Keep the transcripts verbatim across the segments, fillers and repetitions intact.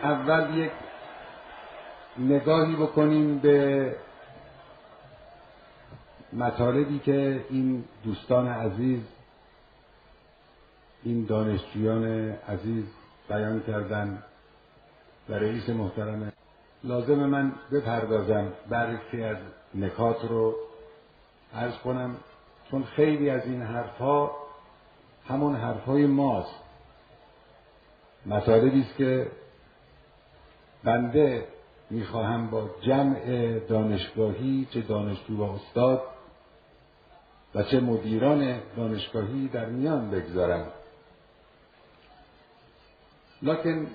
اول یک نگاهی بکنیم به مطالبی که این دوستان عزیز، این دانشجویان عزیز بیان کردن و رئیس محترم. لازم من بپردازم برخی از نکات رو عرض کنم، چون خیلی از این حرفها همون حرفهای ماست، مطالبی است که بنده میخواهم با جمع دانشگاهی، چه دانشجو و استاد و چه مدیران دانشگاهی در میان بگذارم. لکن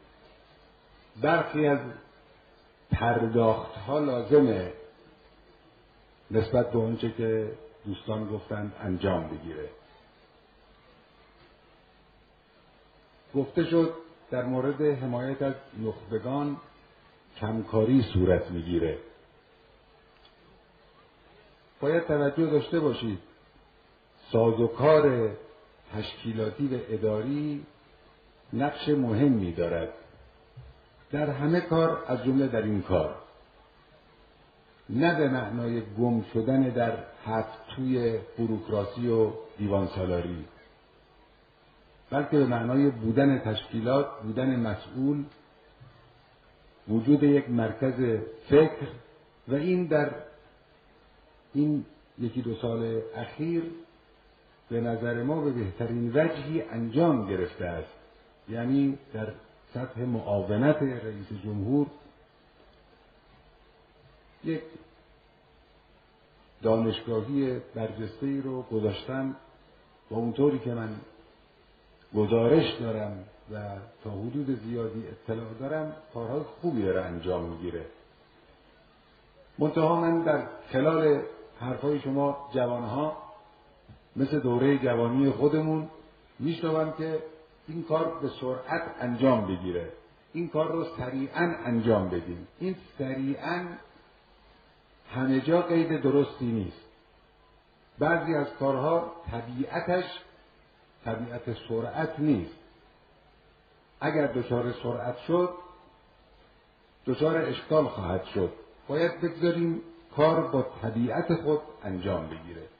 برخی از پرداختها لازمه نسبت به اونچه که دوستان گفتند انجام بگیره. گفته شد در مورد حمایت از نخبگان کمکاری صورت میگیره. باید توجه داشته باشید سازوکار تشکیلاتی و اداری نقش مهمی دارد در همه کار، از جمله در این کار، نه به معنای گم شدن در هفت توی بوروکراسی و دیوان سالاری، بلکه به معنای بودن تشکیلات، بودن مسئول، وجود یک مرکز فکر، و این در این یکی دو سال اخیر به نظر ما به بهترین وجهی انجام گرفته است. یعنی در سطح معاونت رئیس جمهور یک دانشگاهی برجسته‌ای رو گذاشتن و اونطوری که من گزارش دارم و تا حدود زیادی اطلاع دارم کارهای خوبی داره انجام میگیره. منتها من در خلال حرفای شما جوانها مثل دوره جوانی خودمون میشنوم که این کار به سرعت انجام بگیره، این کار رو سریعا انجام بدیم. این سریعا همه جا قید درستی نیست. بعضی از کارها طبیعتش طبیعت سرعت نیست. اگر دچار سرعت شد دچار اشکال خواهد شد. باید بگذاریم کار با طبیعت خود انجام بگیره.